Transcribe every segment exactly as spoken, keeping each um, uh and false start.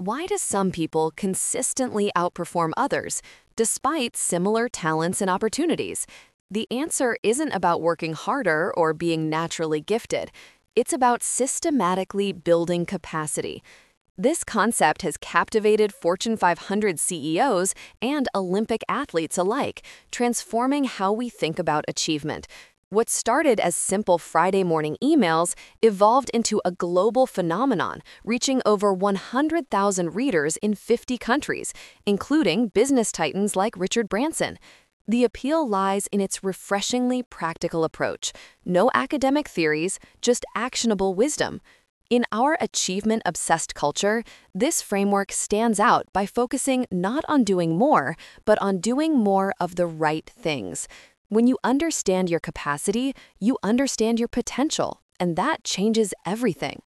Why do some people consistently outperform others, despite similar talents and opportunities? The answer isn't about working harder or being naturally gifted. It's about systematically building capacity. This concept has captivated Fortune five hundred C E Os and Olympic athletes alike, transforming how we think about achievement. What started as simple Friday morning emails evolved into a global phenomenon, reaching over one hundred thousand readers in fifty countries, including business titans like Richard Branson. The appeal lies in its refreshingly practical approach. No academic theories, just actionable wisdom. In our achievement-obsessed culture, this framework stands out by focusing not on doing more, but on doing more of the right things. When you understand your capacity, you understand your potential, and that changes everything.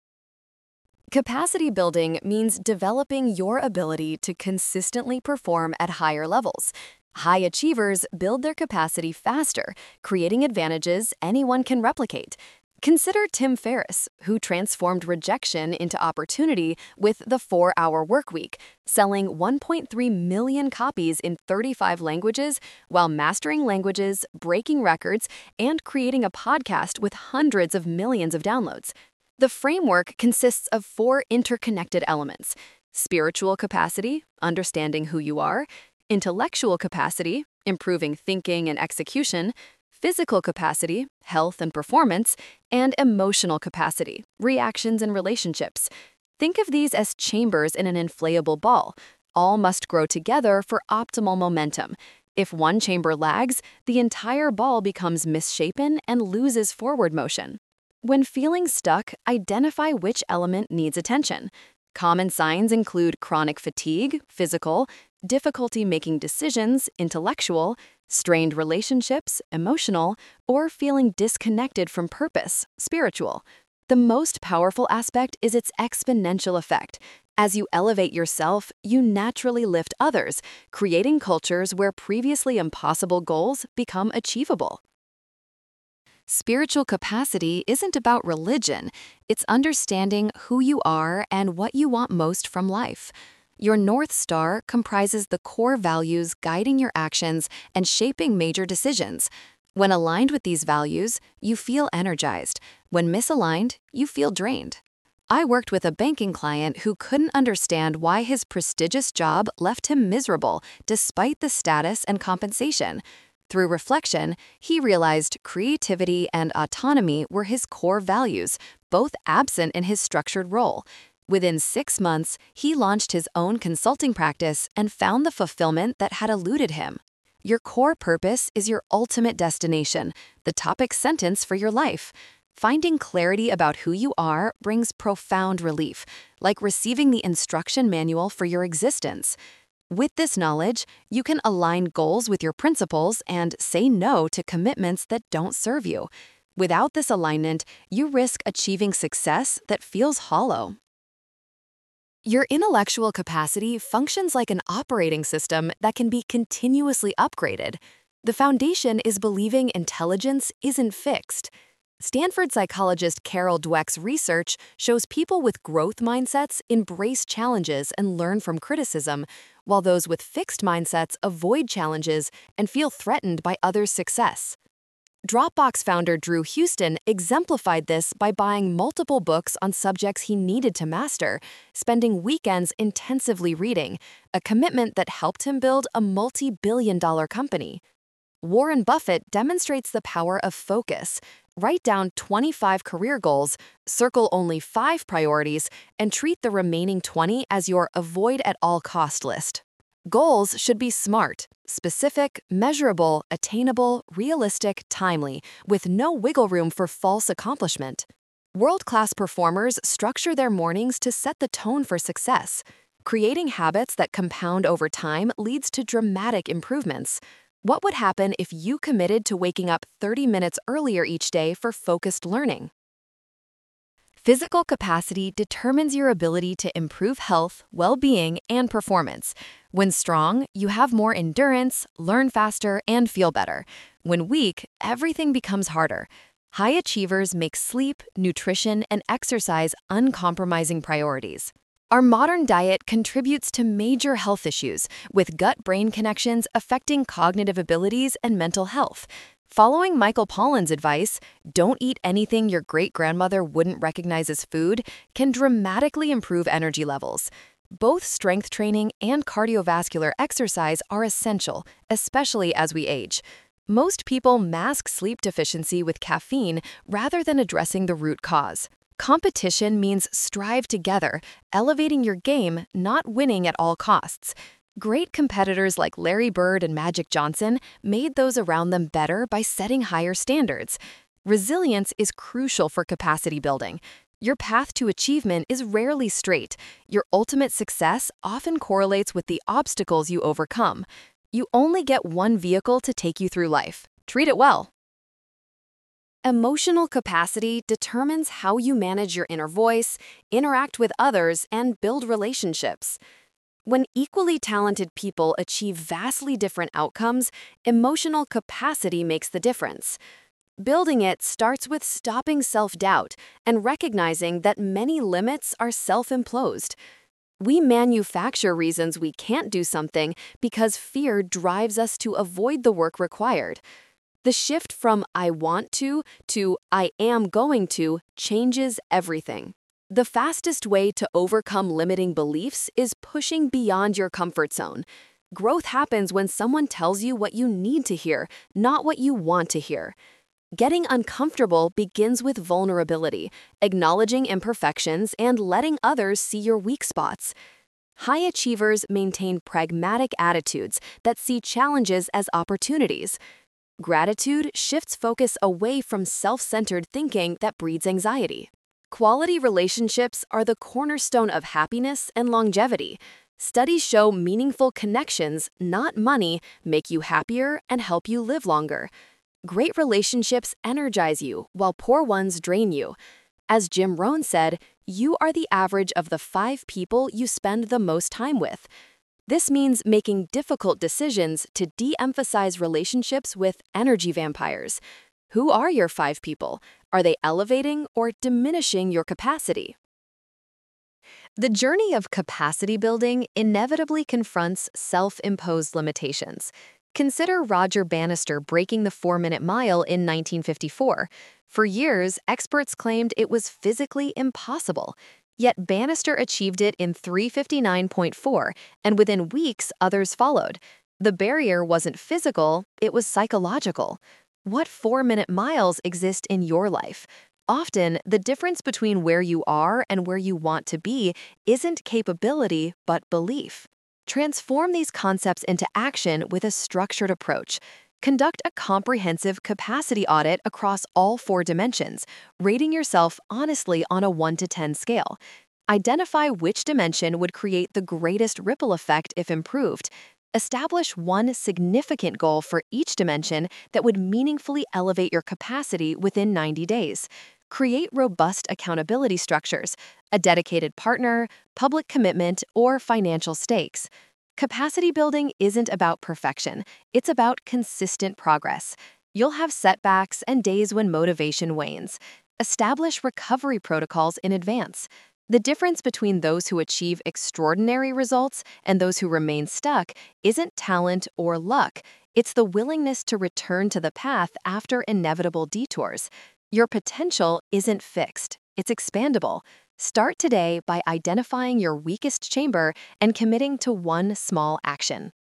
Capacity building means developing your ability to consistently perform at higher levels. High achievers build their capacity faster, creating advantages anyone can replicate. Consider Tim Ferriss, who transformed rejection into opportunity with the four-hour workweek, selling one point three million copies in thirty-five languages while mastering languages, breaking records, and creating a podcast with hundreds of millions of downloads. The framework consists of four interconnected elements: spiritual capacity, understanding who you are; intellectual capacity, improving thinking and execution; physical capacity, health and performance; and emotional capacity, reactions and relationships. Think of these as chambers in an inflatable ball. All must grow together for optimal momentum. If one chamber lags, the entire ball becomes misshapen and loses forward motion. When feeling stuck, identify which element needs attention. Common signs include chronic fatigue, physical; difficulty making decisions, intellectual; strained relationships, emotional; or feeling disconnected from purpose, spiritual. The most powerful aspect is its exponential effect. As you elevate yourself, you naturally lift others, creating cultures where previously impossible goals become achievable. Spiritual capacity isn't about religion. It's understanding who you are and what you want most from life. Your North Star comprises the core values guiding your actions and shaping major decisions. When aligned with these values, you feel energized. When misaligned, you feel drained. I worked with a banking client who couldn't understand why his prestigious job left him miserable despite the status and compensation. Through reflection, he realized creativity and autonomy were his core values, both absent in his structured role. Within six months, he launched his own consulting practice and found the fulfillment that had eluded him. Your core purpose is your ultimate destination, the topic sentence for your life. Finding clarity about who you are brings profound relief, like receiving the instruction manual for your existence. With this knowledge, you can align goals with your principles and say no to commitments that don't serve you. Without this alignment, you risk achieving success that feels hollow. Your intellectual capacity functions like an operating system that can be continuously upgraded. The foundation is believing intelligence isn't fixed. Stanford psychologist Carol Dweck's research shows people with growth mindsets embrace challenges and learn from criticism, while those with fixed mindsets avoid challenges and feel threatened by others' success. Dropbox founder Drew Houston exemplified this by buying multiple books on subjects he needed to master, spending weekends intensively reading, a commitment that helped him build a multi-billion dollar company. Warren Buffett demonstrates the power of focus. Write down twenty-five career goals, circle only five priorities, and treat the remaining twenty as your avoid-at-all-cost list. Goals should be SMART, specific, measurable, attainable, realistic, timely, with no wiggle room for false accomplishment. World-class performers structure their mornings to set the tone for success. Creating habits that compound over time leads to dramatic improvements. What would happen if you committed to waking up thirty minutes earlier each day for focused learning? Physical capacity determines your ability to improve health, well-being, and performance. When strong, you have more endurance, learn faster, and feel better. When weak, everything becomes harder. High achievers make sleep, nutrition, and exercise uncompromising priorities. Our modern diet contributes to major health issues, with gut-brain connections affecting cognitive abilities and mental health. Following Michael Pollan's advice, don't eat anything your great-grandmother wouldn't recognize as food, can dramatically improve energy levels. Both strength training and cardiovascular exercise are essential, especially as we age. Most people mask sleep deficiency with caffeine rather than addressing the root cause. Competition means strive together, elevating your game, not winning at all costs. Great competitors like Larry Bird and Magic Johnson made those around them better by setting higher standards. Resilience is crucial for capacity building. Your path to achievement is rarely straight. Your ultimate success often correlates with the obstacles you overcome. You only get one vehicle to take you through life. Treat it well. Emotional capacity determines how you manage your inner voice, interact with others, and build relationships. When equally talented people achieve vastly different outcomes, emotional capacity makes the difference. Building it starts with stopping self-doubt and recognizing that many limits are self-imposed. We manufacture reasons we can't do something because fear drives us to avoid the work required. The shift from "I want to" to "I am going to" changes everything. The fastest way to overcome limiting beliefs is pushing beyond your comfort zone. Growth happens when someone tells you what you need to hear, not what you want to hear. Getting uncomfortable begins with vulnerability, acknowledging imperfections, and letting others see your weak spots. High achievers maintain pragmatic attitudes that see challenges as opportunities. Gratitude shifts focus away from self-centered thinking that breeds anxiety. Quality relationships are the cornerstone of happiness and longevity. Studies show meaningful connections, not money, make you happier and help you live longer. Great relationships energize you, while poor ones drain you. As Jim Rohn said, you are the average of the five people you spend the most time with. This means making difficult decisions to de-emphasize relationships with energy vampires. Who are your five people? Are they elevating or diminishing your capacity? The journey of capacity building inevitably confronts self-imposed limitations. Consider Roger Bannister breaking the four-minute mile in nineteen fifty-four. For years, experts claimed it was physically impossible. Yet Bannister achieved it in three fifty-nine point four, and within weeks, others followed. The barrier wasn't physical, it was psychological. What four-minute miles exist in your life? Often, the difference between where you are and where you want to be isn't capability, but belief. Transform these concepts into action with a structured approach. Conduct a comprehensive capacity audit across all four dimensions, rating yourself honestly on a one to ten scale. Identify which dimension would create the greatest ripple effect if improved. Establish one significant goal for each dimension that would meaningfully elevate your capacity within ninety days. Create robust accountability structures, a dedicated partner, public commitment, or financial stakes. Capacity building isn't about perfection, it's about consistent progress. You'll have setbacks and days when motivation wanes. Establish recovery protocols in advance. The difference between those who achieve extraordinary results and those who remain stuck isn't talent or luck, it's the willingness to return to the path after inevitable detours. Your potential isn't fixed, it's expandable. Start today by identifying your weakest chamber and committing to one small action.